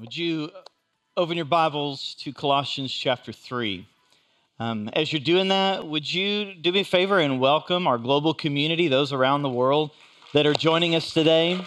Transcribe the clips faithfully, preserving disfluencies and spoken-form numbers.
Would you open your Bibles to Colossians chapter three? Um, as you're doing that, would you do me a favor and welcome our global community, those around the world that are joining us today?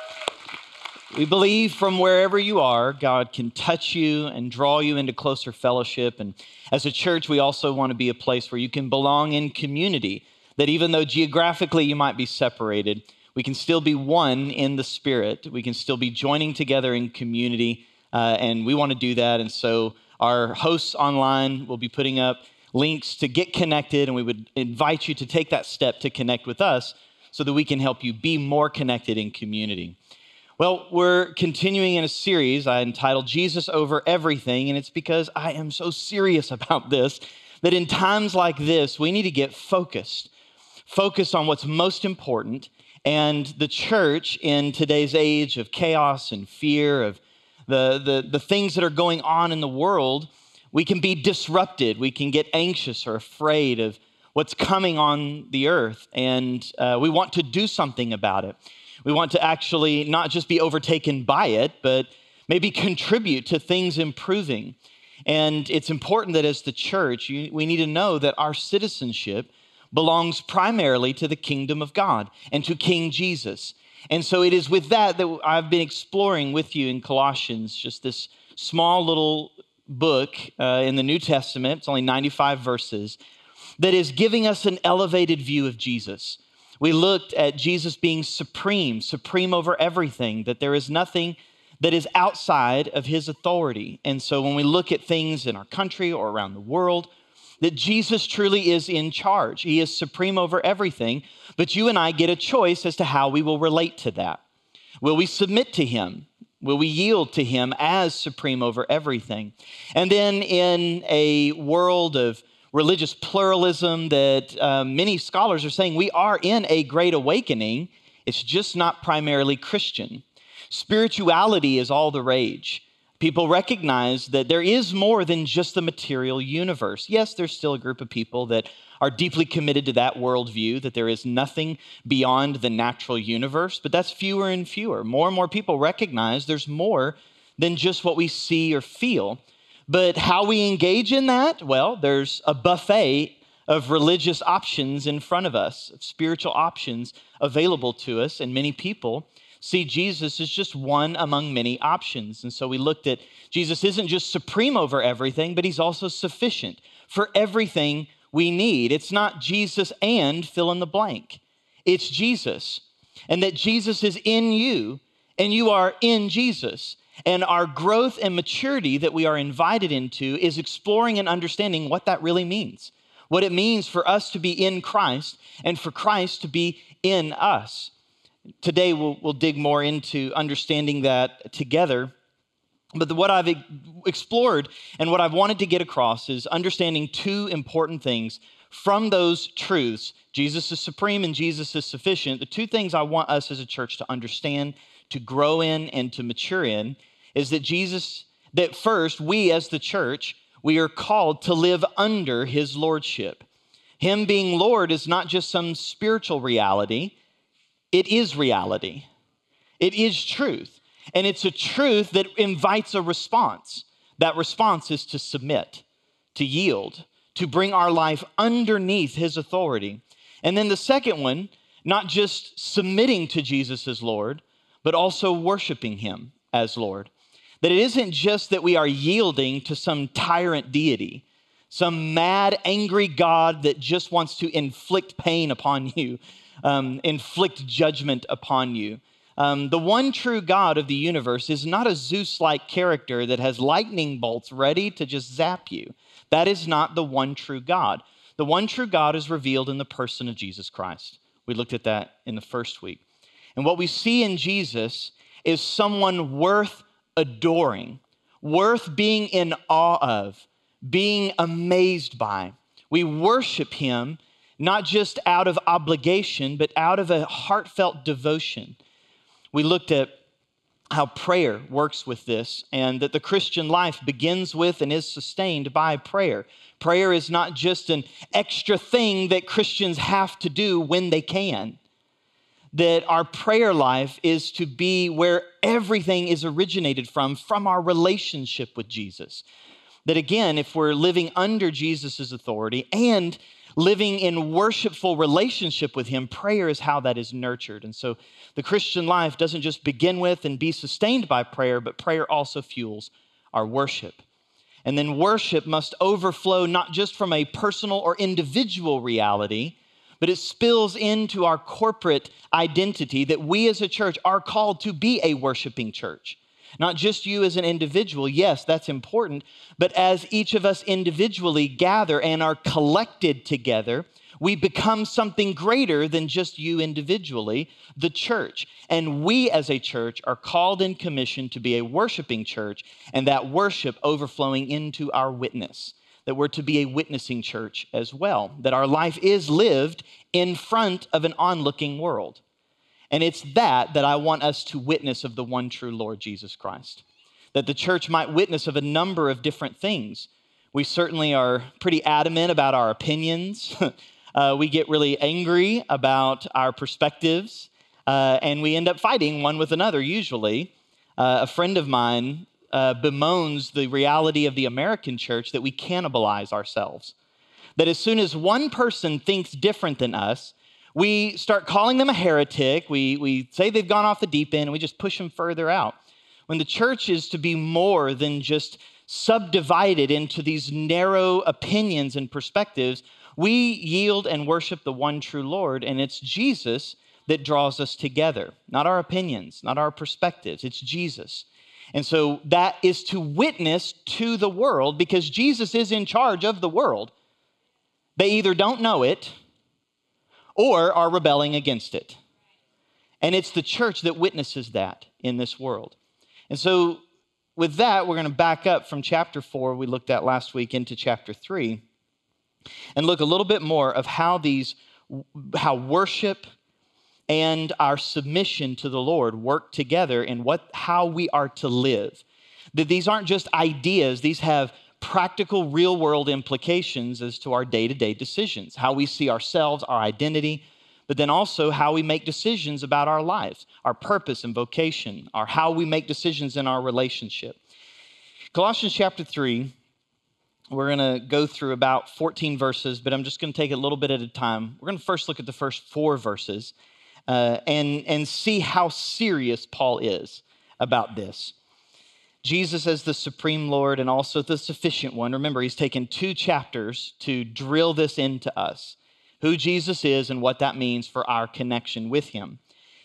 We believe from wherever you are, God can touch you and draw you into closer fellowship. And as a church, we also want to be a place where you can belong in community, that even though geographically you might be separated, we can still be one in the Spirit. We can still be joining together in community, uh, and we want to do that. And so our hosts online will be putting up links to get connected, and we would invite you to take that step to connect with us so that we can help you be more connected in community. Well, we're continuing in a series I entitled Jesus Over Everything, and it's because I am so serious about this, that in times like this, we need to get focused, focused on what's most important. And the church in today's age of chaos and fear, of the, the, the things that are going on in the world, we can be disrupted. We can get anxious or afraid of what's coming on the earth. And uh, we want to do something about it. We want to actually not just be overtaken by it, but maybe contribute to things improving. And it's important that as the church, you, we need to know that our citizenship belongs primarily to the kingdom of God and to King Jesus. And so it is with that that I've been exploring with you in Colossians, just this small little book uh, in the New Testament. It's only ninety-five verses, that is giving us an elevated view of Jesus. We looked at Jesus being supreme, supreme over everything, that there is nothing that is outside of his authority. And so when we look at things in our country or around the world, that Jesus truly is in charge. He is supreme over everything, but you and I get a choice as to how we will relate to that. Will we submit to him? Will we yield to him as supreme over everything? And then in a world of religious pluralism that uh, many scholars are saying we are in a great awakening, it's just not primarily Christian. Spirituality is all the rage. People recognize that there is more than just the material universe. Yes, there's still a group of people that are deeply committed to that worldview, that there is nothing beyond the natural universe, but that's fewer and fewer. More and more people recognize there's more than just what we see or feel. But how we engage in that? Well, there's a buffet of religious options in front of us, of spiritual options available to us, and many people see Jesus as just one among many options. And so we looked at Jesus isn't just supreme over everything, but he's also sufficient for everything we need. It's not Jesus and fill in the blank. It's Jesus. And that Jesus is in you and you are in Jesus. And our growth and maturity that we are invited into is exploring and understanding what that really means. What it means for us to be in Christ and for Christ to be in us. Today, we'll, we'll dig more into understanding that together. But the, what I've explored and what I've wanted to get across is understanding two important things from those truths. Jesus is supreme and Jesus is sufficient. The two things I want us as a church to understand, to grow in, and to mature in is that Jesus, that first, we as the church, we are called to live under his lordship. Him being Lord is not just some spiritual reality. It is reality. It is truth. And it's a truth that invites a response. That response is to submit, to yield, to bring our life underneath his authority. And then the second one, not just submitting to Jesus as Lord, but also worshiping him as Lord. That it isn't just that we are yielding to some tyrant deity, some mad, angry God that just wants to inflict pain upon you. Um, inflict judgment upon you. Um, the one true God of the universe is not a Zeus-like character that has lightning bolts ready to just zap you. That is not the one true God. The one true God is revealed in the person of Jesus Christ. We looked at that in the first week. And what we see in Jesus is someone worth adoring, worth being in awe of, being amazed by. We worship him not just out of obligation, but out of a heartfelt devotion. We looked at how prayer works with this, and that the Christian life begins with and is sustained by prayer. Prayer is not just an extra thing that Christians have to do when they can. that our prayer life is to be where everything is originated from, from our relationship with Jesus. That again, if we're living under Jesus' authority and living in worshipful relationship with him, prayer is how that is nurtured. And so the Christian life doesn't just begin with and be sustained by prayer, but prayer also fuels our worship. And then worship must overflow not just from a personal or individual reality, but it spills into our corporate identity that we as a church are called to be a worshiping church. Not just you as an individual, yes, that's important, but as each of us individually gather and are collected together, we become something greater than just you individually, the church. And we as a church are called and commissioned to be a worshiping church, and that worship overflowing into our witness, that we're to be a witnessing church as well, that our life is lived in front of an onlooking world. And it's that that I want us to witness of the one true Lord Jesus Christ, that the church might witness of a number of different things. We certainly are pretty adamant about our opinions. uh, we get really angry about our perspectives, uh, and we end up fighting one with another usually. Uh, a friend of mine uh, bemoans the reality of the American church that we cannibalize ourselves. That as soon as one person thinks different than us, we start calling them a heretic. We, we say they've gone off the deep end, and we just push them further out. When the church is to be more than just subdivided into these narrow opinions and perspectives, we yield and worship the one true Lord, and it's Jesus that draws us together, not our opinions, not our perspectives. It's Jesus. And so that is to witness to the world because Jesus is in charge of the world. They either don't know it or are rebelling against it. And it's the church that witnesses that in this world. And so with that, we're going to back up from chapter four we looked at last week into chapter three and look a little bit more of how these, how worship and our submission to the Lord work together in what, how we are to live. That these aren't just ideas, these have practical real world implications as to our day-to-day decisions, how we see ourselves, our identity, but then also how we make decisions about our lives, our purpose and vocation, or how we make decisions in our relationship. Colossians chapter three, we're going to go through about fourteen verses, but I'm just going to take it a little bit at a time. We're going to first look at the first four verses uh, and, and see how serious Paul is about this. Jesus as the supreme Lord and also the sufficient one. Remember, he's taken two chapters to drill this into us, who Jesus is and what that means for our connection with him.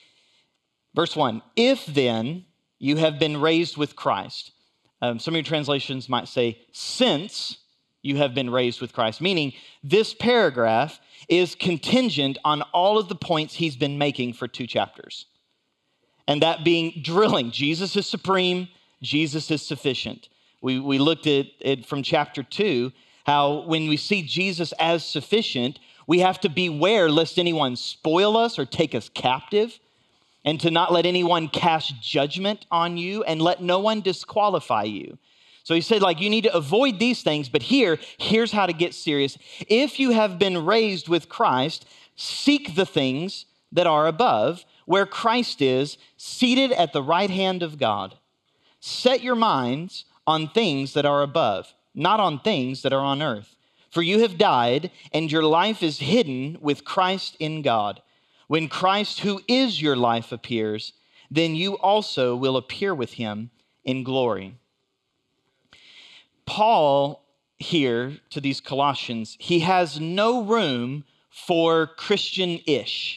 Verse one, if then you have been raised with Christ. Um, some of your translations might say, since you have been raised with Christ, meaning this paragraph is contingent on all of the points he's been making for two chapters. And that being drilling, Jesus is supreme, Jesus is sufficient. We, we looked at it from chapter two, how when we see Jesus as sufficient, we have to beware lest anyone spoil us or take us captive, and to not let anyone cast judgment on you and let no one disqualify you. So he said, like, you need to avoid these things, but here, here's how to get serious. If you have been raised with Christ, seek the things that are above, where Christ is, seated at the right hand of God. Set your minds on things that are above, not on things that are on earth. For you have died, and your life is hidden with Christ in God. When Christ, who is your life, appears, then you also will appear with him in glory. Paul here to these Colossians, he has no room for Christian-ish,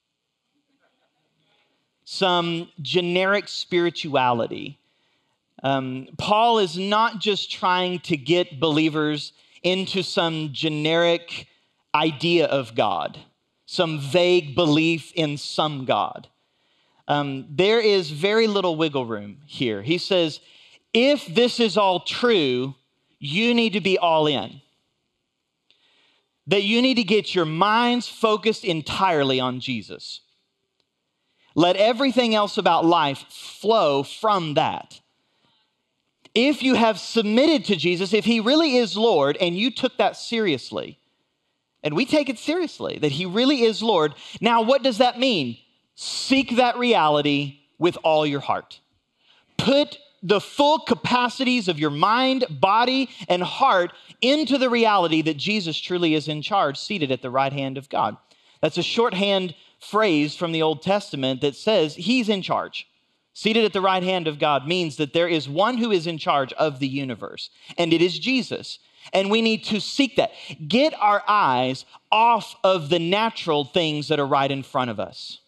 some generic spirituality. Um, Paul is not just trying to get believers into some generic idea of God, some vague belief in some God. Um, there is very little wiggle room here. He says, if this is all true, you need to be all in. That you need to get your minds focused entirely on Jesus. Let everything else about life flow from that. If you have submitted to Jesus, if he really is Lord, and you took that seriously, and we take it seriously, that he really is Lord, now what does that mean? Seek that reality with all your heart. Put the full capacities of your mind, body, and heart into the reality that Jesus truly is in charge, seated at the right hand of God. That's a shorthand phrase from the Old Testament that says he's in charge. Seated at the right hand of God means that there is one who is in charge of the universe, and it is Jesus. And we need to seek that. Get our eyes off of the natural things that are right in front of us,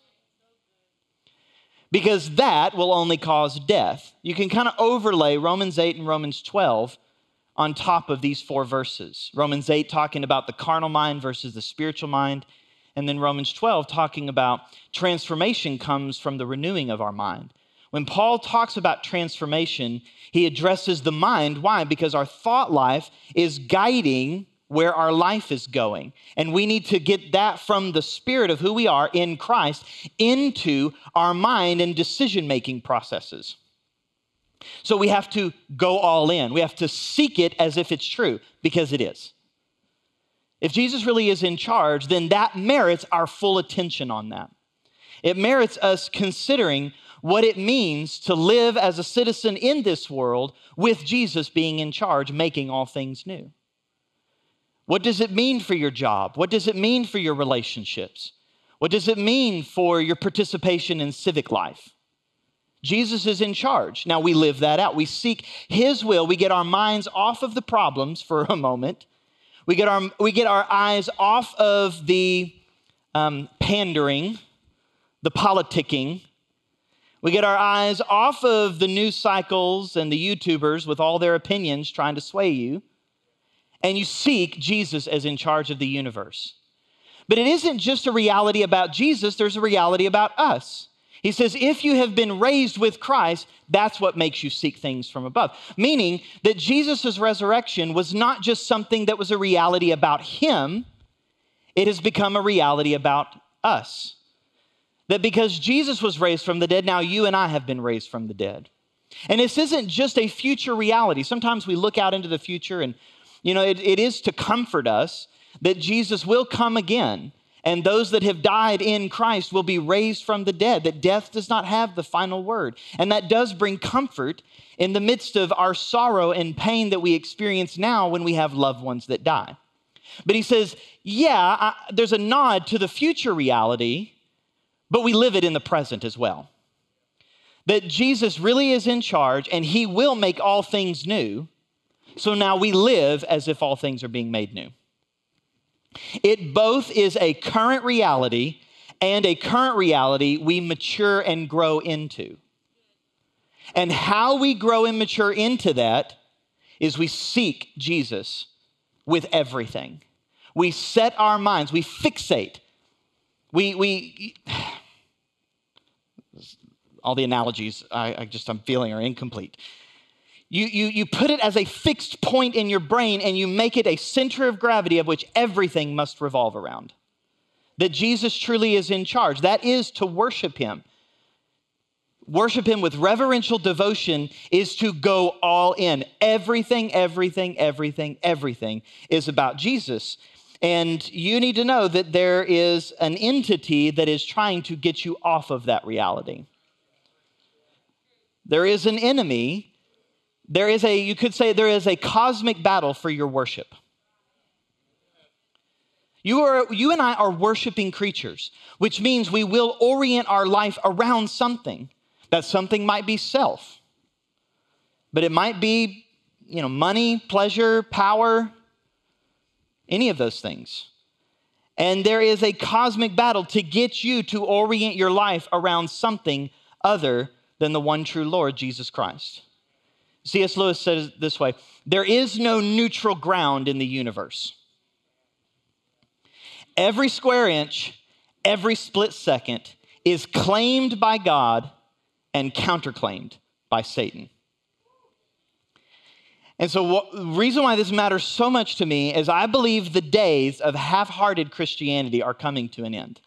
because that will only cause death. You can kind of overlay Romans eight and Romans twelve on top of these four verses. Romans eight talking about the carnal mind versus the spiritual mind, and then Romans twelve talking about transformation comes from the renewing of our mind. When Paul talks about transformation, he addresses the mind. Why? Because our thought life is guiding where our life is going. And we need to get that from the spirit of who we are in Christ into our mind and decision-making processes. So we have to go all in. We have to seek it as if it's true, because it is. If Jesus really is in charge, then that merits our full attention on that. It merits us considering what it means to live as a citizen in this world with Jesus being in charge, making all things new. What does it mean for your job? What does it mean for your relationships? What does it mean for your participation in civic life? Jesus is in charge. Now we live that out. We seek his will. We get our minds off of the problems for a moment. We get our, we get our eyes off of the um, pandering, the politicking. We get our eyes off of the news cycles and the YouTubers with all their opinions trying to sway you. And you seek Jesus as in charge of the universe. But it isn't just a reality about Jesus, there's a reality about us. He says, if you have been raised with Christ, that's what makes you seek things from above. Meaning that Jesus' resurrection was not just something that was a reality about him, it has become a reality about us. That because Jesus was raised from the dead, now you and I have been raised from the dead. And this isn't just a future reality. Sometimes we look out into the future and, you know, it, it is to comfort us that Jesus will come again. And those that have died in Christ will be raised from the dead, that death does not have the final word. And that does bring comfort in the midst of our sorrow and pain that we experience now when we have loved ones that die. But he says, yeah, I, there's a nod to the future reality, but we live it in the present as well. That Jesus really is in charge and he will make all things new. So now we live as if all things are being made new. It both is a current reality and a current reality we mature and grow into. And how we grow and mature into that is we seek Jesus with everything. We set our minds, we fixate. We, we, all the analogies I, I just, I'm feeling are incomplete. You, you, you put it as a fixed point in your brain and you make it a center of gravity of which everything must revolve around. That Jesus truly is in charge. That is to worship him. Worship him with reverential devotion is to go all in. Everything, everything, everything, everything is about Jesus. And you need to know that there is an entity that is trying to get you off of that reality. There is an enemy. There is a, you could say there is a cosmic battle for your worship. You are, you and I are worshiping creatures, which means we will orient our life around something. That something might be self, but it might be, you know, money, pleasure, power, any of those things. And there is a cosmic battle to get you to orient your life around something other than the one true Lord, Jesus Christ. C S Lewis says it this way: there is no neutral ground in the universe. Every square inch, every split second is claimed by God and counterclaimed by Satan. And so what, the reason why this matters so much to me is I believe the days of half-hearted Christianity are coming to an end.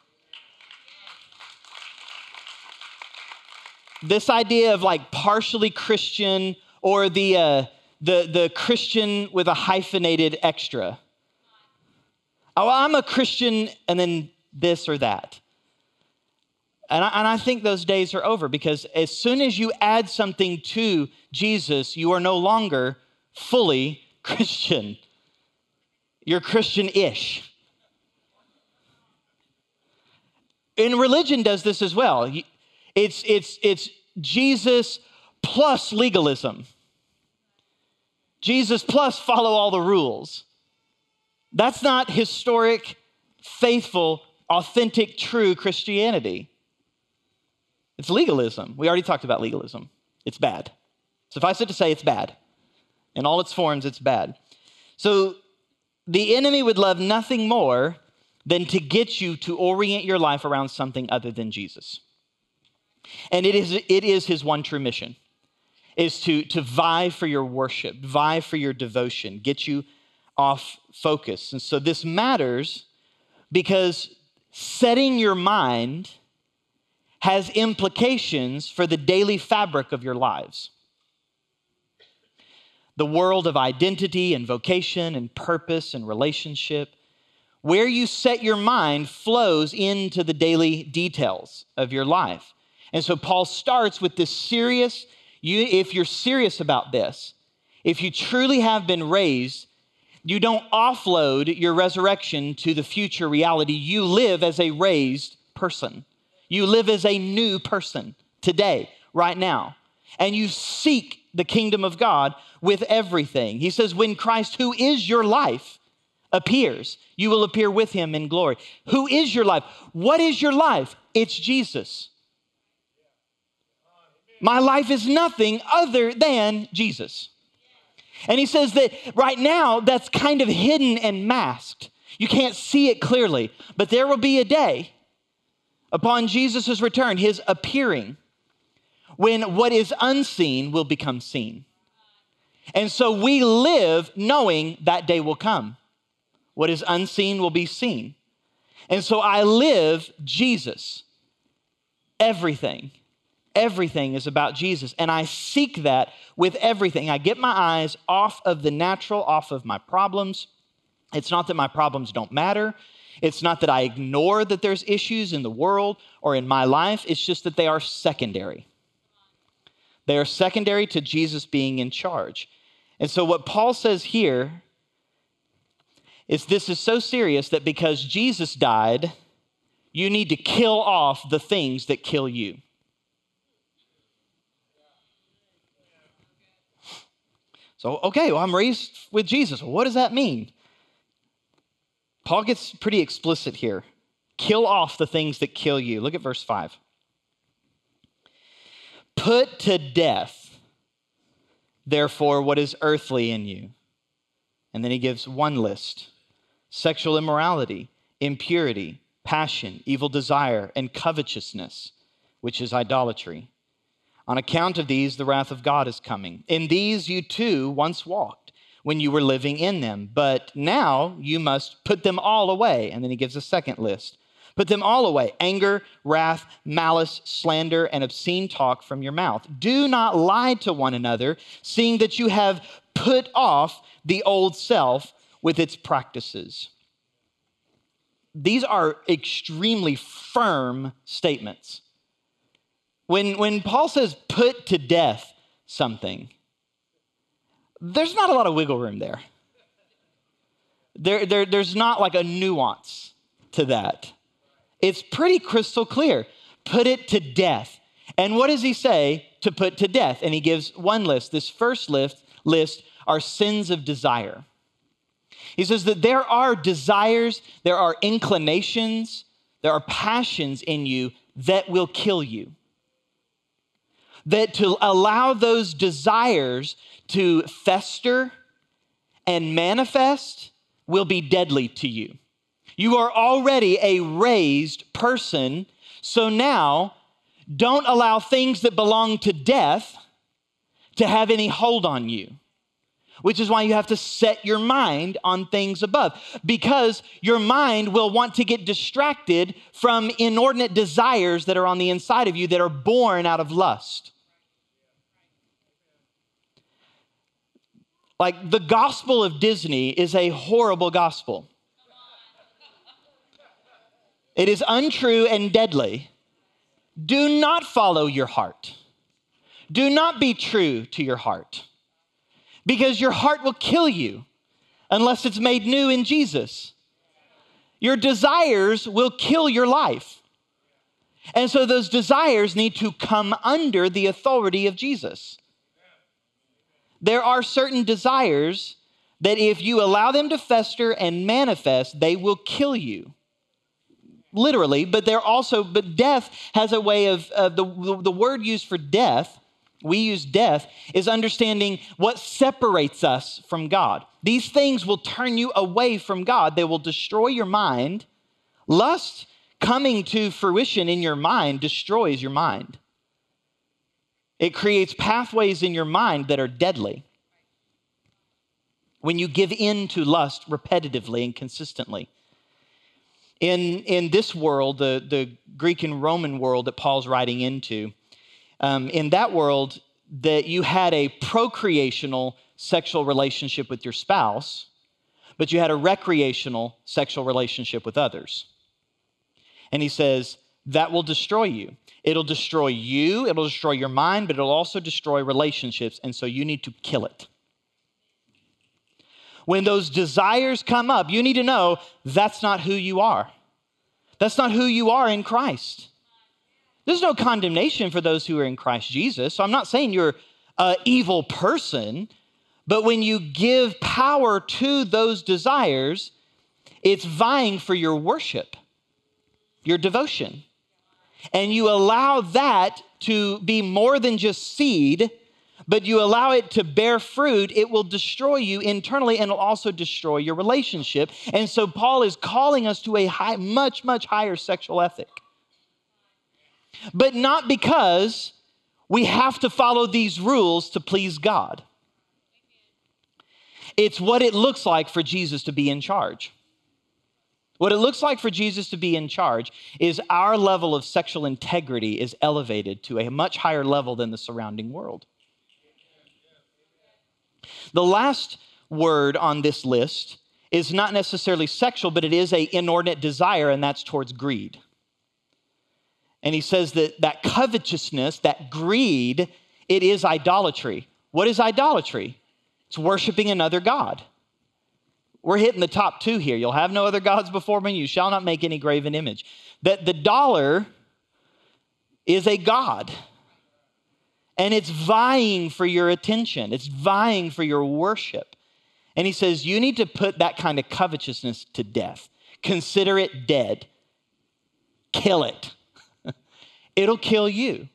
This idea of like partially Christian or the, uh, the, the Christian with a hyphenated extra. Oh, I'm a Christian and then this or that. And I, and I think those days are over, because as soon as you add something to Jesus, you are no longer fully Christian. You're Christian-ish. And religion does this as well. It's, it's, it's Jesus plus legalism. Jesus plus follow all the rules. That's not historic, faithful, authentic, true Christianity. It's legalism. We already talked about legalism. It's bad. Suffice it to say, it's bad. In all its forms, it's bad. So the enemy would love nothing more than to get you to orient your life around something other than Jesus. And it is, it is his one true mission, is to, to vie for your worship, vie for your devotion, get you off focus. And so this matters because setting your mind has implications for the daily fabric of your lives. The world of identity and vocation and purpose and relationship, where you set your mind flows into the daily details of your life. And so Paul starts with this serious, you, if you're serious about this, if you truly have been raised, you don't offload your resurrection to the future reality. You live as a raised person. You live as a new person today, right now. And you seek the kingdom of God with everything. He says, when Christ, who is your life, appears, you will appear with him in glory. Who is your life? What is your life? It's Jesus. My life is nothing other than Jesus. And he says that right now, that's kind of hidden and masked. You can't see it clearly, but there will be a day upon Jesus' return, his appearing, when what is unseen will become seen. And so we live knowing that day will come. What is unseen will be seen. And so I live Jesus. Everything, everything is about Jesus. And I seek that with everything. I get my eyes off of the natural, off of my problems. It's not that my problems don't matter. It's not that I ignore that there's issues in the world or in my life. It's just that they are secondary. They are secondary to Jesus being in charge. And so what Paul says here is this is so serious that because Jesus died, you need to kill off the things that kill you. So, okay, well, I'm raised with Jesus. Well, what does that mean? Paul gets pretty explicit here. Kill off the things that kill you. Look at verse five. Put to death, therefore, what is earthly in you. And then he gives one list: sexual immorality, impurity, passion, evil desire, and covetousness, which is idolatry. On account of these, the wrath of God is coming. In these you too once walked when you were living in them, but now you must put them all away. And then he gives a second list. Put them all away: anger, wrath, malice, slander, and obscene talk from your mouth. Do not lie to one another, seeing that you have put off the old self with its practices. These are extremely firm statements. When, when Paul says put to death something, there's not a lot of wiggle room there. There, there. There's not like a nuance to that. It's pretty crystal clear. Put it to death. And what does he say to put to death? And he gives one list. This first list, list are sins of desire. He says that there are desires, there are inclinations, there are passions in you that will kill you. That to allow those desires to fester and manifest will be deadly to you. You are already a raised person, so now don't allow things that belong to death to have any hold on you. Which is why you have to set your mind on things above, because your mind will want to get distracted from inordinate desires that are on the inside of you that are born out of lust. Like, the gospel of Disney is a horrible gospel. It is untrue and deadly. Do not follow your heart. Do not be true to your heart, because your heart will kill you unless it's made new in Jesus. Your desires will kill your life. And so those desires need to come under the authority of Jesus. There are certain desires that if you allow them to fester and manifest, they will kill you. Literally, but they're also, but death has a way of, uh, the, the, the word used for death, we use death, is understanding what separates us from God. These things will turn you away from God. They will destroy your mind. Lust coming to fruition in your mind destroys your mind. It creates pathways in your mind that are deadly. When you give in to lust repetitively and consistently. In, in this world, the, the Greek and Roman world that Paul's writing into, um, in that world, that you had a procreational sexual relationship with your spouse, but you had a recreational sexual relationship with others. And he says, that will destroy you. It'll destroy you, it'll destroy your mind, but it'll also destroy relationships, and so you need to kill it. When those desires come up, you need to know that's not who you are. That's not who you are in Christ. There's no condemnation for those who are in Christ Jesus. So I'm not saying you're an evil person, but when you give power to those desires, it's vying for your worship, your devotion. And you allow that to be more than just seed, but you allow it to bear fruit, it will destroy you internally and it'll also destroy your relationship. And so Paul is calling us to a high, much, much higher sexual ethic. But not because we have to follow these rules to please God. It's what it looks like for Jesus to be in charge. What it looks like for Jesus to be in charge is our level of sexual integrity is elevated to a much higher level than the surrounding world. The last word on this list is not necessarily sexual, but it is an inordinate desire, and that's towards greed. And he says that that covetousness, that greed, it is idolatry. What is idolatry? It's worshiping another god. We're hitting the top two here. You'll have no other gods before me. You shall not make any graven image. That the dollar is a god. And it's vying for your attention. It's vying for your worship. And he says, you need to put that kind of covetousness to death. Consider it dead. Kill it. It'll kill you.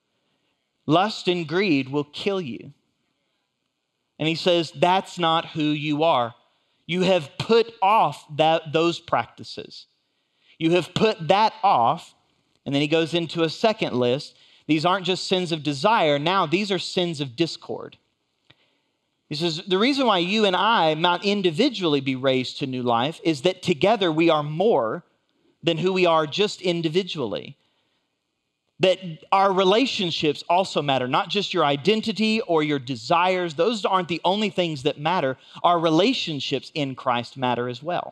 Lust and greed will kill you. And he says, that's not who you are. You have put off that, those practices. You have put that off. And then he goes into a second list. These aren't just sins of desire. Now, these are sins of discord. He says, the reason why you and I might individually be raised to new life is that together we are more than who we are just individually. That our relationships also matter, not just your identity or your desires. Those aren't the only things that matter. Our relationships in Christ matter as well.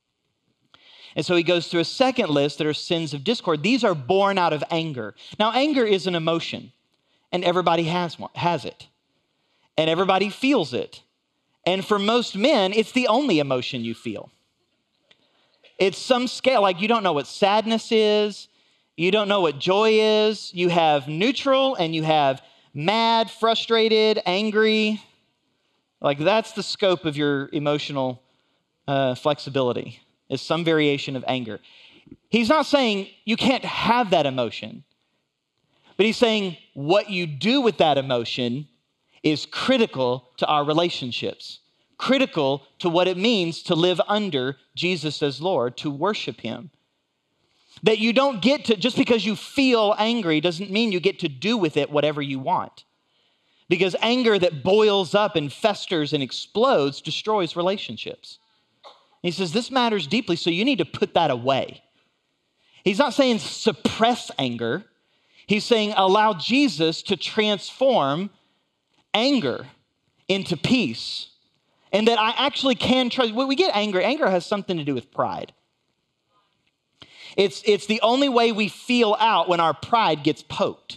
And so he goes through a second list that are sins of discord. These are born out of anger. Now, anger is an emotion, and everybody has one, has it. And everybody feels it. And for most men, it's the only emotion you feel. It's some scale, like you don't know what sadness is. You don't know what joy is. You have neutral and you have mad, frustrated, angry. Like that's the scope of your emotional uh, flexibility, is some variation of anger. He's not saying you can't have that emotion, but he's saying what you do with that emotion is critical to our relationships, critical to what it means to live under Jesus as Lord, to worship him. That you don't get to, just because you feel angry doesn't mean you get to do with it whatever you want. Because anger that boils up and festers and explodes destroys relationships. He says this matters deeply, so you need to put that away. He's not saying suppress anger. He's saying allow Jesus to transform anger into peace. And that I actually can trust. When we get angry, anger has something to do with pride. It's, it's the only way we feel out when our pride gets poked.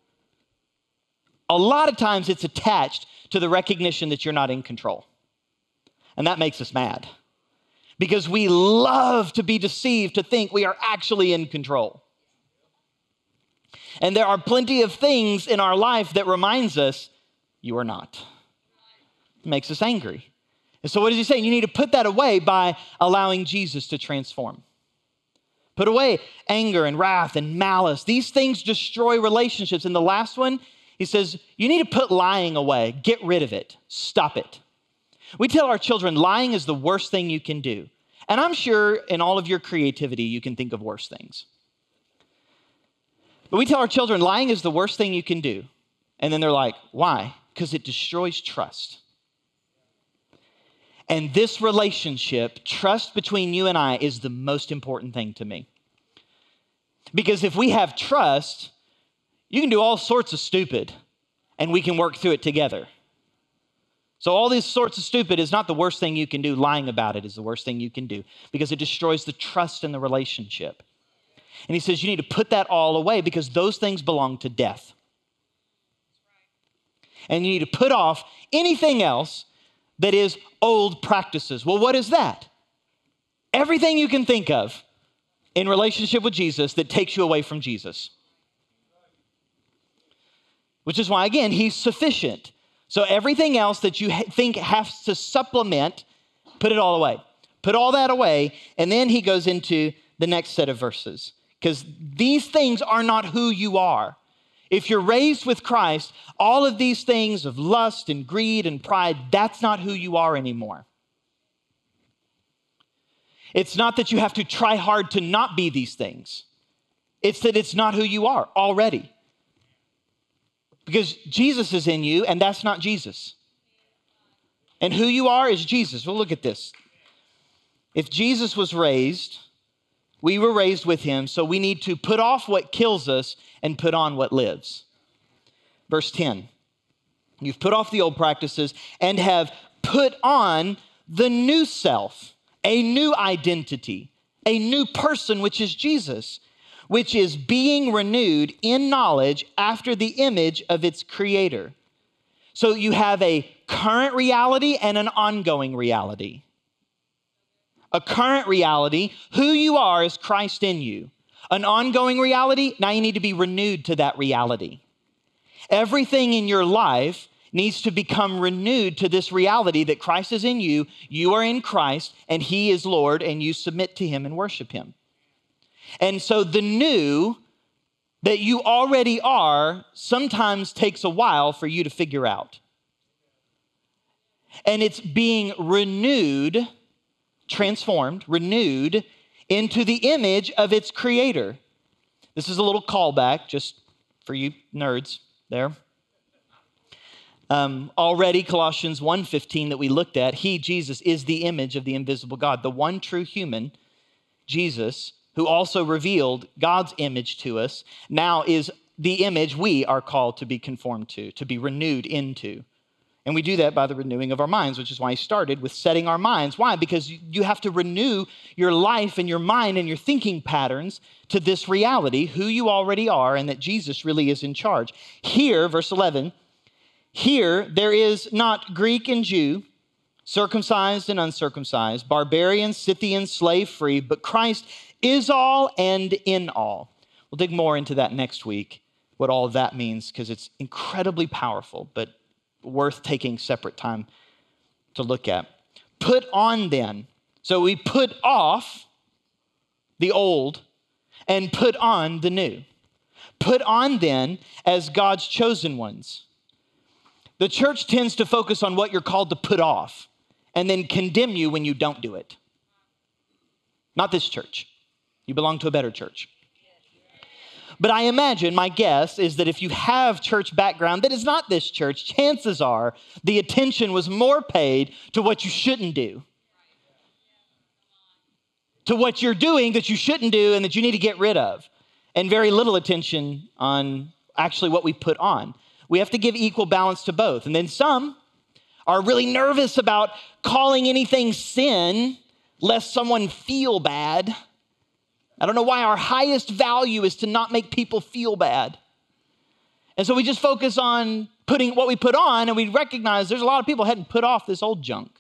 A lot of times it's attached to the recognition that you're not in control. And that makes us mad because we love to be deceived to think we are actually in control. And there are plenty of things in our life that reminds us you are not. It makes us angry. And so what is he saying? You need to put that away by allowing Jesus to transform. Put away anger and wrath and malice. These things destroy relationships. And the last one, he says, you need to put lying away. Get rid of it. Stop it. We tell our children lying is the worst thing you can do. And I'm sure in all of your creativity, you can think of worse things. But we tell our children lying is the worst thing you can do. And then they're like, why? Because it destroys trust. And this relationship, trust between you and I, is the most important thing to me. Because if we have trust, you can do all sorts of stupid and we can work through it together. So all these sorts of stupid is not the worst thing you can do. Lying about it is the worst thing you can do because it destroys the trust in the relationship. And he says you need to put that all away because those things belong to death. And you need to put off anything else that is old practices. Well, what is that? Everything you can think of in relationship with Jesus that takes you away from Jesus. Which is why, again, he's sufficient. So everything else that you think has to supplement, put it all away. Put all that away, and then he goes into the next set of verses. Because these things are not who you are. If you're raised with Christ, all of these things of lust and greed and pride, that's not who you are anymore. It's not that you have to try hard to not be these things. It's that it's not who you are already. Because Jesus is in you, and that's not Jesus. And who you are is Jesus. Well, look at this. If Jesus was raised, we were raised with him, so we need to put off what kills us and put on what lives. Verse ten, you've put off the old practices and have put on the new self, a new identity, a new person, which is Jesus, which is being renewed in knowledge after the image of its creator. So you have a current reality and an ongoing reality. A current reality, who you are is Christ in you. An ongoing reality, now you need to be renewed to that reality. Everything in your life needs to become renewed to this reality that Christ is in you, you are in Christ, and he is Lord, and you submit to him and worship him. And so the new that you already are sometimes takes a while for you to figure out. And it's being renewed, transformed, renewed into the image of its creator. This is a little callback just for you nerds there. Um, already Colossians one fifteen that we looked at, he, Jesus, is the image of the invisible God, the one true human, Jesus, who also revealed God's image to us, now is the image we are called to be conformed to, to be renewed into. And we do that by the renewing of our minds, which is why he started with setting our minds. Why? Because you have to renew your life and your mind and your thinking patterns to this reality, who you already are, and that Jesus really is in charge. Here, verse eleven, here there is not Greek and Jew, circumcised and uncircumcised, barbarian, Scythian, slave free, but Christ is all and in all. We'll dig more into that next week, what all of that means, because it's incredibly powerful, but worth taking separate time to look at. Put on then. So we put off the old and put on the new. Put on then as God's chosen ones. The church tends to focus on what you're called to put off and then condemn you when you don't do it. Not this church. You belong to a better church. But I imagine, my guess is that if you have church background that is not this church, chances are the attention was more paid to what you shouldn't do. To what you're doing that you shouldn't do and that you need to get rid of. And very little attention on actually what we put on. We have to give equal balance to both. And then some are really nervous about calling anything sin lest someone feel bad. I don't know why our highest value is to not make people feel bad. And so we just focus on putting what we put on, and we recognize there's a lot of people hadn't put off this old junk.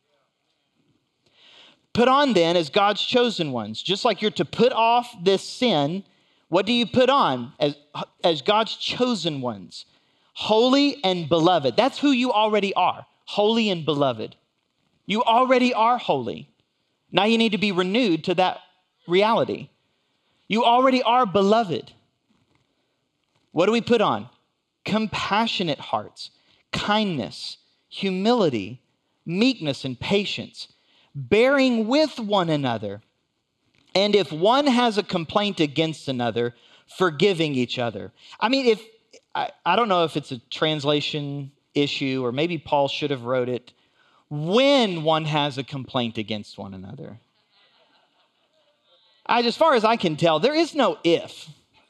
Put on then as God's chosen ones. Just like you're to put off this sin, what do you put on as, as God's chosen ones? Holy and beloved. That's who you already are, holy and beloved. You already are holy. Now you need to be renewed to that reality. You already are beloved. What do we put on? Compassionate hearts, kindness, humility, meekness, and patience, bearing with one another. And if one has a complaint against another, forgiving each other. I mean, if I, I don't know if it's a translation issue or maybe Paul should have wrote it, when one has a complaint against one another. I, as far as I can tell, there is no if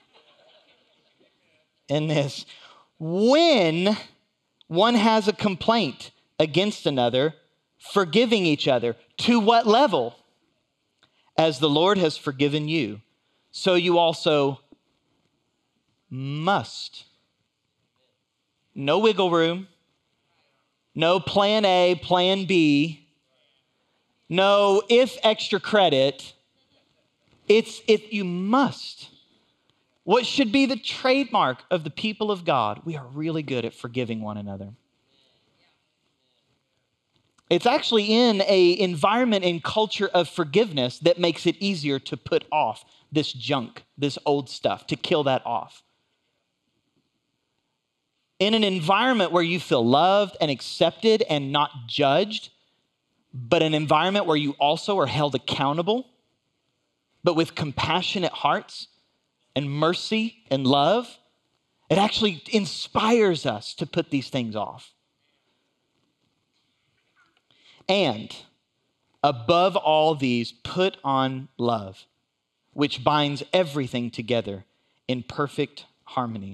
in this. When one has a complaint against another, forgiving each other. To what level? As the Lord has forgiven you, so you also must. No wiggle room. No plan A, plan B. No if extra credit. It's if you must. What should be the trademark of the people of God? We are really good at forgiving one another. It's actually in an environment and culture of forgiveness that makes it easier to put off this junk, this old stuff, to kill that off. In an environment where you feel loved and accepted and not judged, but an environment where you also are held accountable, but with compassionate hearts and mercy and love, it actually inspires us to put these things off. And above all these, put on love, which binds everything together in perfect harmony.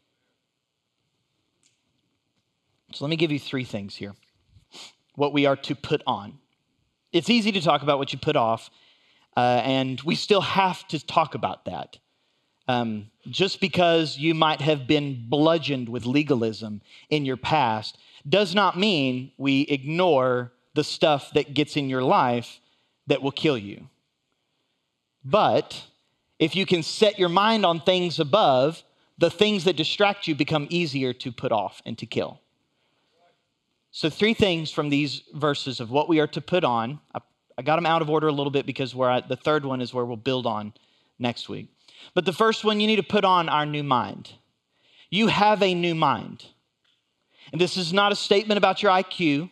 So let me give you three things here. What we are to put on. It's easy to talk about what you put off, uh, and we still have to talk about that. Um, just because you might have been bludgeoned with legalism in your past does not mean we ignore the stuff that gets in your life that will kill you. But if you can set your mind on things above, the things that distract you become easier to put off and to kill. So three things from these verses of what we are to put on. I, I got them out of order a little bit because where I, the third one is where we'll build on next week. But the first one, you need to put on our new mind. You have a new mind. And this is not a statement about your I Q.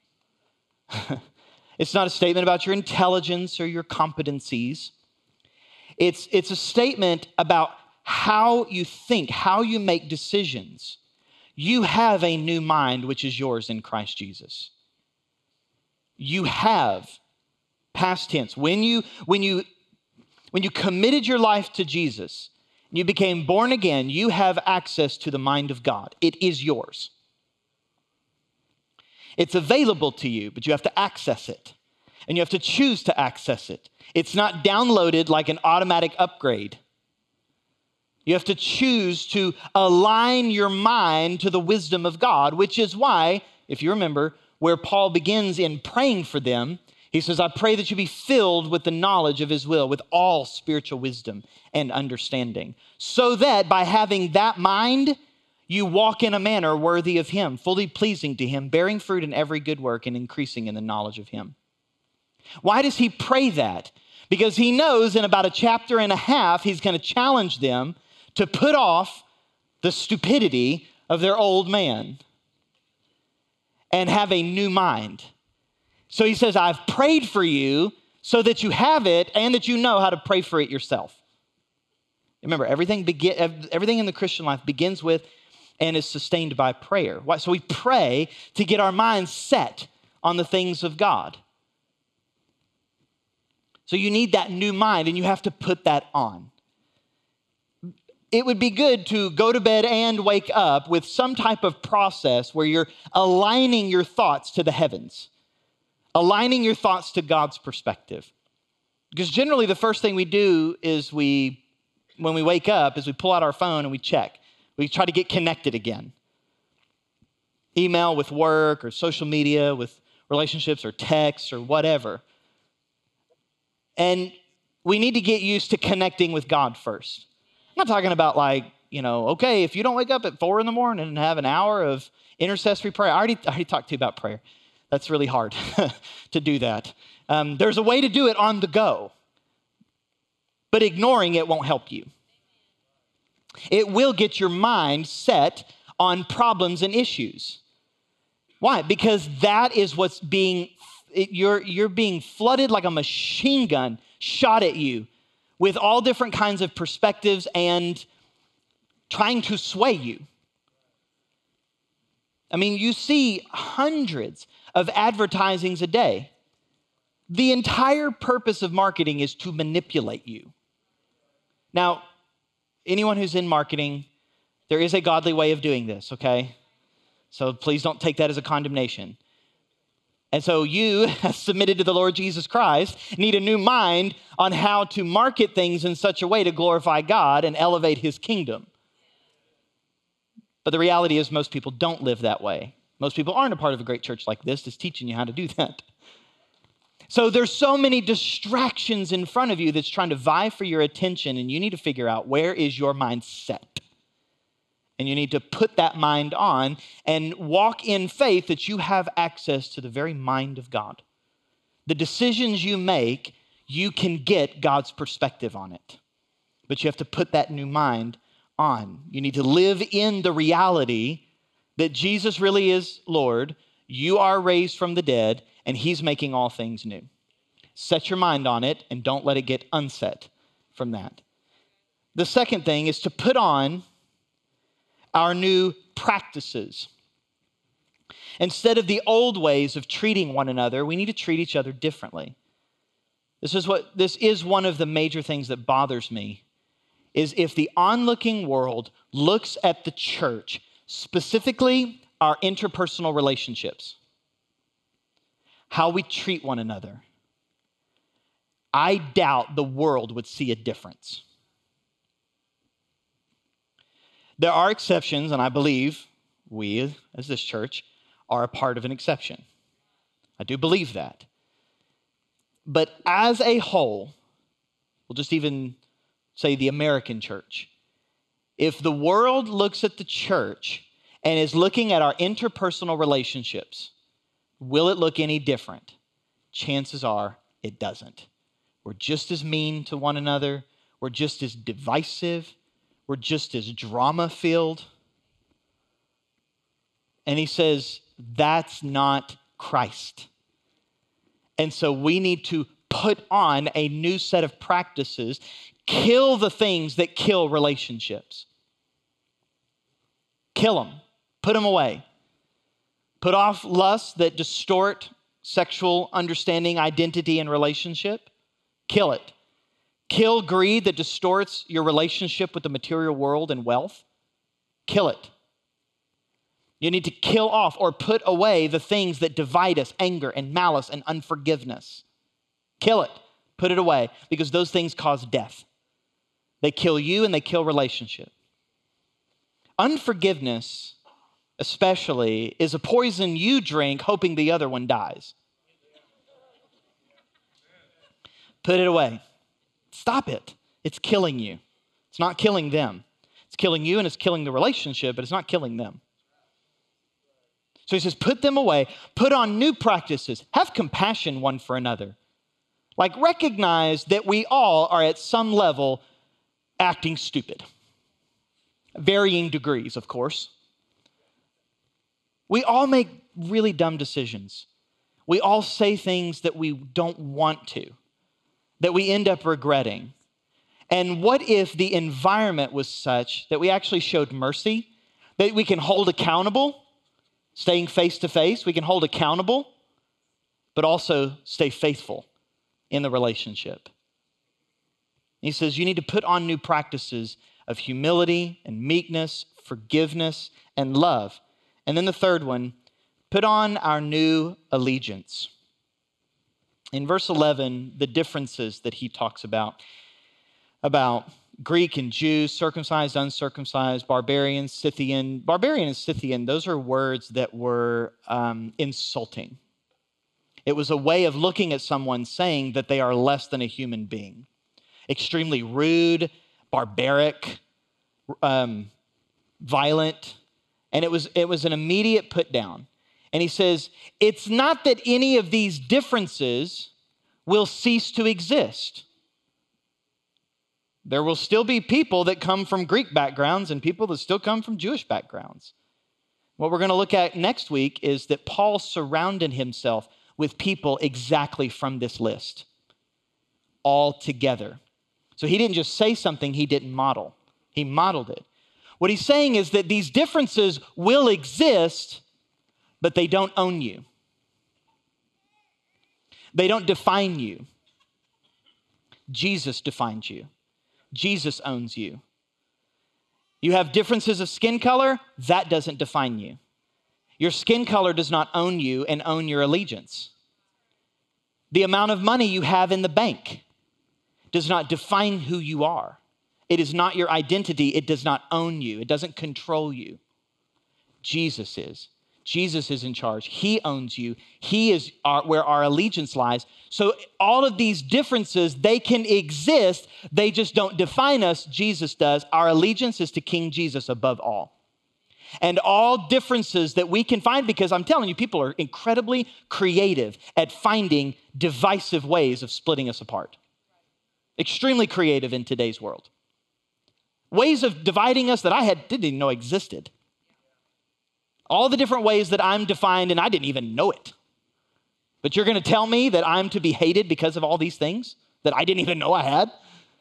It's not a statement about your intelligence or your competencies. It's, it's a statement about how you think, how you make decisions. You have a new mind, which is yours in Christ Jesus. You have, past tense, when you, when you, when you committed your life to Jesus, and you became born again, you have access to the mind of God. It is yours. It's available to you, but you have to access it. And you have to choose to access it. It's not downloaded like an automatic upgrade. You have to choose to align your mind to the wisdom of God, which is why, if you remember, where Paul begins in praying for them, he says, I pray that you be filled with the knowledge of his will, with all spiritual wisdom and understanding, so that by having that mind, you walk in a manner worthy of him, fully pleasing to him, bearing fruit in every good work and increasing in the knowledge of him. Why does he pray that? Because he knows in about a chapter and a half, he's going to challenge them to put off the stupidity of their old man and have a new mind. So he says, I've prayed for you so that you have it and that you know how to pray for it yourself. Remember, everything, begin, everything in the Christian life begins with and is sustained by prayer. Why? So we pray to get our minds set on the things of God. So you need that new mind and you have to put that on. It would be good to go to bed and wake up with some type of process where you're aligning your thoughts to the heavens, aligning your thoughts to God's perspective. Because generally the first thing we do is we, when we wake up, is we pull out our phone and we check. We try to get connected again. Email with work or social media with relationships or texts or whatever. And we need to get used to connecting with God first. I'm not talking about like, you know, okay, if you don't wake up at four in the morning and have an hour of intercessory prayer. I already, I already talked to you about prayer. That's really hard to do that. Um, there's a way to do it on the go, but ignoring it won't help you. It will get your mind set on problems and issues. Why? Because that is what's being, it, you're, you're being flooded like a machine gun shot at you with all different kinds of perspectives and trying to sway you. I mean, you see hundreds of advertisings a day. The entire purpose of marketing is to manipulate you. Now, anyone who's in marketing, there is a godly way of doing this, okay? So please don't take that as a condemnation. And so you, submitted to the Lord Jesus Christ, need a new mind on how to market things in such a way to glorify God and elevate his kingdom. But the reality is most people don't live that way. Most people aren't a part of a great church like this that's teaching you how to do that. So there's so many distractions in front of you that's trying to vie for your attention, and you need to figure out where is your mind set. And you need to put that mind on and walk in faith that you have access to the very mind of God. The decisions you make, you can get God's perspective on it. But you have to put that new mind on. You need to live in the reality that Jesus really is Lord, you are raised from the dead, and he's making all things new. Set your mind on it and don't let it get unset from that. The second thing is to put on our new practices. Instead of the old ways of treating one another, we need to treat each other differently. This is what this is one of the major things that bothers me, is if the onlooking world looks at the church, specifically our interpersonal relationships, how we treat one another, I doubt the world would see a difference. There are exceptions, and I believe we, as this church, are a part of an exception. I do believe that. But as a whole, we'll just even say the American church, if the world looks at the church and is looking at our interpersonal relationships, will it look any different? Chances are it doesn't. We're just as mean to one another. We're just as divisive. We're just as drama-filled. And he says, that's not Christ. And so we need to put on a new set of practices, kill the things that kill relationships. Kill them. Put them away. Put off lusts that distort sexual understanding, identity, and relationship. Kill it. Kill greed that distorts your relationship with the material world and wealth. Kill it. You need to kill off or put away the things that divide us, anger and malice and unforgiveness. Kill it. Put it away, because those things cause death. They kill you and they kill relationship. Unforgiveness, especially, is a poison you drink hoping the other one dies. Put it away. Stop it. It's killing you. It's not killing them. It's killing you and it's killing the relationship, but it's not killing them. So he says, put them away. Put on new practices. Have compassion one for another. Like, recognize that we all are at some level acting stupid. Varying degrees, of course. We all make really dumb decisions. We all say things that we don't want to, that we end up regretting. And what if the environment was such that we actually showed mercy, that we can hold accountable, staying face to face, we can hold accountable, but also stay faithful in the relationship. He says you need to put on new practices of humility and meekness, forgiveness, and love. And then the third one, put on our new allegiance. In verse eleven, the differences that he talks about, about Greek and Jew, circumcised, uncircumcised, barbarian, Scythian. Barbarian and Scythian, those are words that were um, insulting. It was a way of looking at someone saying that they are less than a human being. Extremely rude, barbaric, um, violent, and it was, it was an immediate put down. And he says, it's not that any of these differences will cease to exist. There will still be people that come from Greek backgrounds and people that still come from Jewish backgrounds. What we're going to look at next week is that Paul surrounded himself with people exactly from this list, all together. So he didn't just say something he didn't model. He modeled it. What he's saying is that these differences will exist, but they don't own you. They don't define you. Jesus defines you. Jesus owns you. You have differences of skin color, that doesn't define you. Your skin color does not own you and own your allegiance. The amount of money you have in the bank does not define who you are. It is not your identity. It does not own you. It doesn't control you. Jesus is. Jesus is in charge. He owns you. He is our, where our allegiance lies. So all of these differences, they can exist. They just don't define us. Jesus does. Our allegiance is to King Jesus above all. And all differences that we can find, because I'm telling you, people are incredibly creative at finding divisive ways of splitting us apart. Extremely creative in today's world. Ways of dividing us that I had, didn't even know existed. All the different ways that I'm defined, and I didn't even know it. But you're going to tell me that I'm to be hated because of all these things that I didn't even know I had?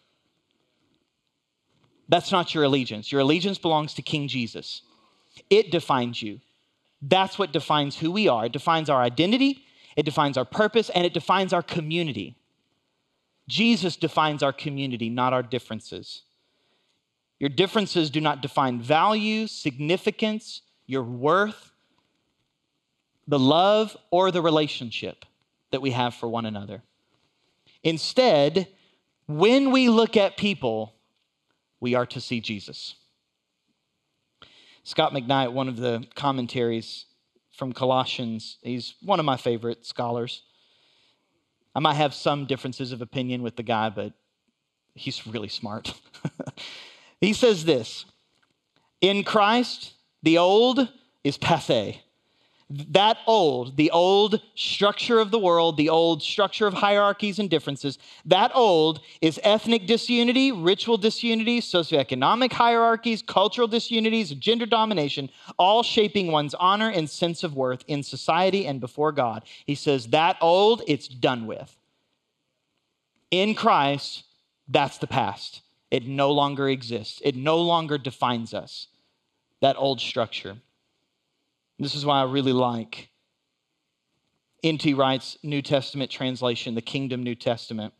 That's not your allegiance. Your allegiance belongs to King Jesus. It defines you. That's what defines who we are. It defines our identity, it defines our purpose, and it defines our community. Jesus defines our community, not our differences. Your differences do not define value, significance, your worth, the love, or the relationship that we have for one another. Instead, when we look at people, we are to see Jesus. Scott McKnight, one of the commentaries from Colossians, he's one of my favorite scholars. I might have some differences of opinion with the guy, but he's really smart. He says this, in Christ, the old is passé. That old, the old structure of the world, the old structure of hierarchies and differences, that old is ethnic disunity, ritual disunity, socioeconomic hierarchies, cultural disunities, gender domination, all shaping one's honor and sense of worth in society and before God. He says that old, it's done with. In Christ, that's the past. It no longer exists. It no longer defines us, that old structure. This is why I really like N T Wright's New Testament translation, the Kingdom New Testament.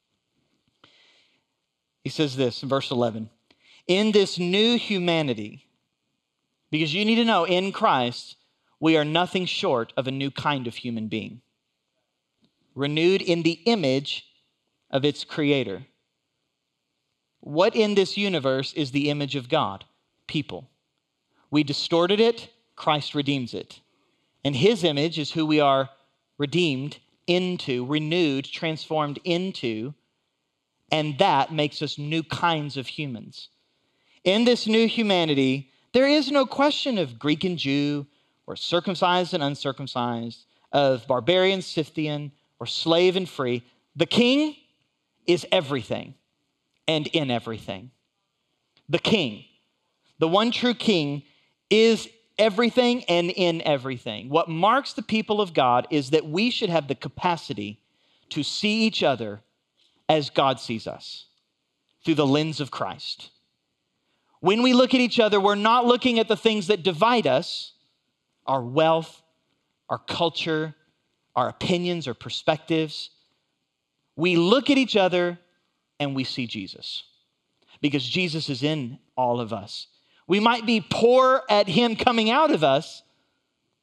He says this in verse eleven, in this new humanity, because you need to know in Christ, we are nothing short of a new kind of human being, renewed in the image of its creator. What in this universe is the image of God? People. We distorted it. Christ redeems it. And his image is who we are redeemed into, renewed, transformed into, and that makes us new kinds of humans. In this new humanity, there is no question of Greek and Jew, or circumcised and uncircumcised, of barbarian, Scythian, or slave and free. The King is everything and in everything. The King, the one true King, is everything and in everything. What marks the people of God is that we should have the capacity to see each other as God sees us, through the lens of Christ. When we look at each other, we're not looking at the things that divide us, our wealth, our culture, our opinions or perspectives. We look at each other and we see Jesus, because Jesus is in all of us. We might be poor at him coming out of us,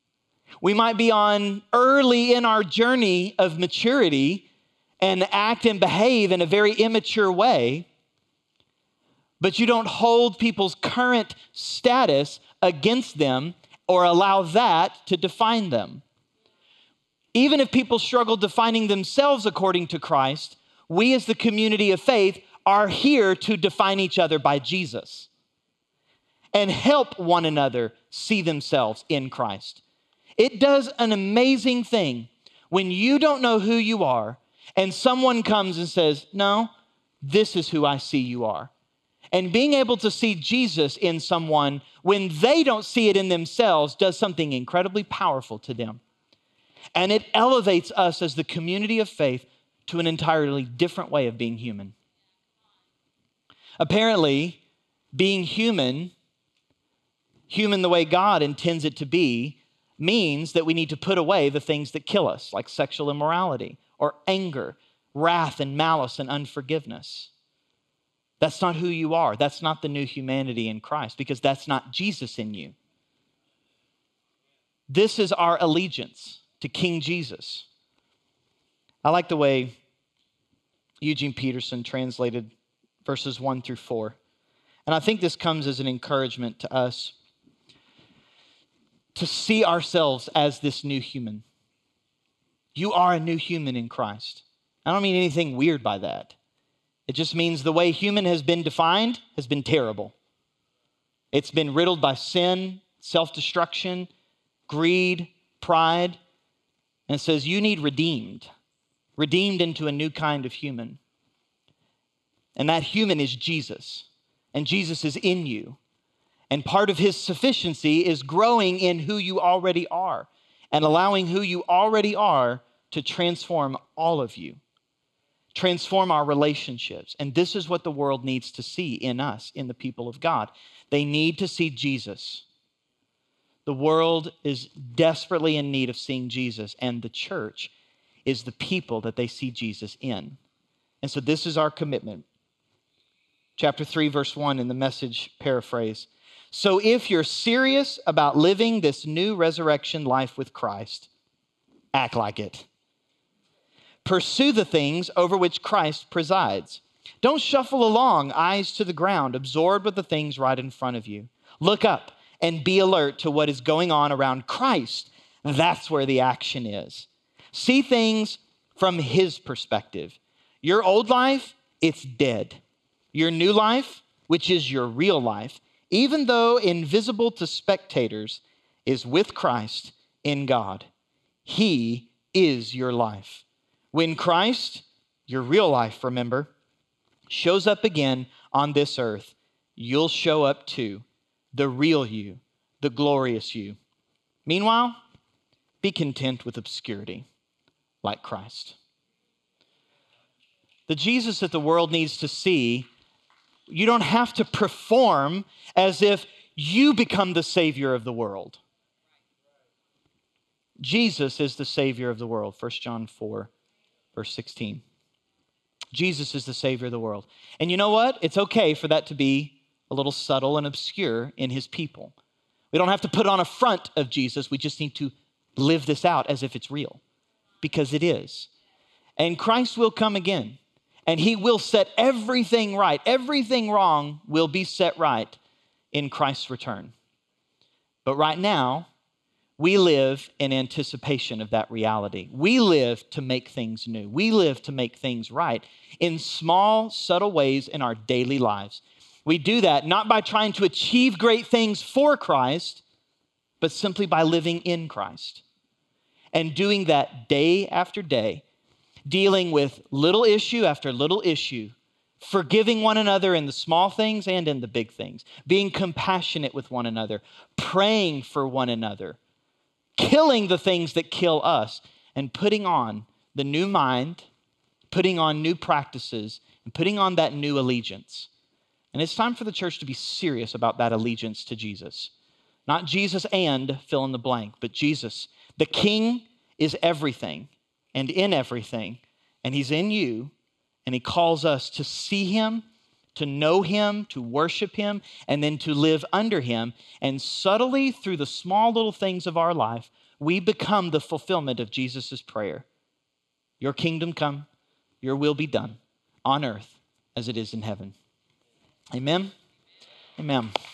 We might be on early in our journey of maturity and act and behave in a very immature way, but you don't hold people's current status against them or allow that to define them. Even if people struggle defining themselves according to Christ, we as the community of faith are here to define each other by Jesus and help one another see themselves in Christ. It does an amazing thing when you don't know who you are and someone comes and says, no, this is who I see you are. And being able to see Jesus in someone when they don't see it in themselves does something incredibly powerful to them. And it elevates us as the community of faith to an entirely different way of being human. Apparently, being human, human the way God intends it to be, means that we need to put away the things that kill us, like sexual immorality or anger, wrath and malice and unforgiveness. That's not who you are. That's not the new humanity in Christ, because that's not Jesus in you. This is our allegiance to King Jesus. I like the way Eugene Peterson translated verses one through four. And I think this comes as an encouragement to us to see ourselves as this new human. You are a new human in Christ. I don't mean anything weird by that. It just means the way human has been defined has been terrible. It's been riddled by sin, self-destruction, greed, pride. And it says you need redeemed, redeemed into a new kind of human. And that human is Jesus. And Jesus is in you. And part of his sufficiency is growing in who you already are and allowing who you already are to transform all of you. Transform our relationships. And this is what the world needs to see in us, in the people of God. They need to see Jesus. The world is desperately in need of seeing Jesus, and the church is the people that they see Jesus in. And so this is our commitment. Chapter three, verse one in the Message paraphrase. So if you're serious about living this new resurrection life with Christ, act like it. Pursue the things over which Christ presides. Don't shuffle along, eyes to the ground, absorbed with the things right in front of you. Look up and be alert to what is going on around Christ. That's where the action is. See things from his perspective. Your old life, it's dead. Your new life, which is your real life, even though invisible to spectators, is with Christ in God. He is your life. When Christ, your real life, remember, shows up again on this earth, you'll show up too, the real you, the glorious you. Meanwhile, be content with obscurity, like Christ. The Jesus that the world needs to see, you don't have to perform as if you become the Savior of the world. Jesus is the Savior of the world, First John four. Verse sixteen. Jesus is the Savior of the world. And you know what? It's okay for that to be a little subtle and obscure in his people. We don't have to put on a front of Jesus. We just need to live this out as if it's real, because it is. And Christ will come again, and he will set everything right. Everything wrong will be set right in Christ's return. But right now, we live in anticipation of that reality. We live to make things new. We live to make things right in small, subtle ways in our daily lives. We do that not by trying to achieve great things for Christ, but simply by living in Christ. And doing that day after day, dealing with little issue after little issue, forgiving one another in the small things and in the big things, being compassionate with one another, praying for one another, killing the things that kill us, and putting on the new mind, putting on new practices, and putting on that new allegiance. And it's time for the church to be serious about that allegiance to Jesus. Not Jesus and fill in the blank, but Jesus. The King is everything and in everything, and he's in you, and he calls us to see him, to know him, to worship him, and then to live under him. And subtly, through the small little things of our life, we become the fulfillment of Jesus' prayer. Your kingdom come, your will be done on earth as it is in heaven. Amen? Amen.